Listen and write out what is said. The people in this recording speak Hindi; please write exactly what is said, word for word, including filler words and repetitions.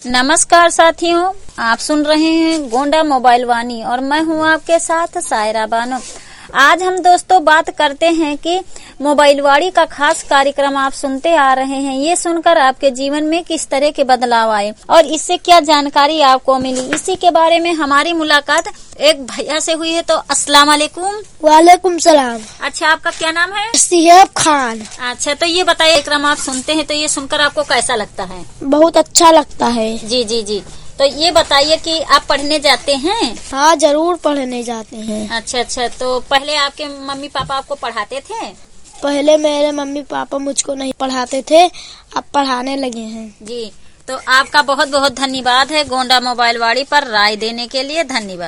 नमस्कार साथियों, आप सुन रहे हैं गोंडा मोबाइल वाणी और मैं हूं आपके साथ सायरा बानो। आज हम दोस्तों बात करते हैं कि मोबाइल वाणी का खास कार्यक्रम आप सुनते आ रहे हैं। ये सुनकर आपके जीवन में किस तरह के बदलाव आए और इससे क्या जानकारी आपको मिली, इसी के बारे में हमारी मुलाकात एक भैया से हुई है। तो अस्सलाम वालेकुम। वालेकुम सलाम। अच्छा, आपका क्या नाम है? सिहब खान। अच्छा, तो ये बताइए, कार्यक्रम आप सुनते हैं तो ये सुनकर आपको कैसा लगता है? बहुत अच्छा लगता है। जी जी जी। तो ये बताइए कि आप पढ़ने जाते हैं? हाँ, जरूर पढ़ने जाते हैं। अच्छा अच्छा। तो पहले आपके मम्मी पापा आपको पढ़ाते थे? पहले मेरे मम्मी पापा मुझको नहीं पढ़ाते थे, अब पढ़ाने लगे हैं। जी, तो आपका बहुत बहुत धन्यवाद है गोंडा मोबाइल वाणी पर राय देने के लिए। धन्यवाद।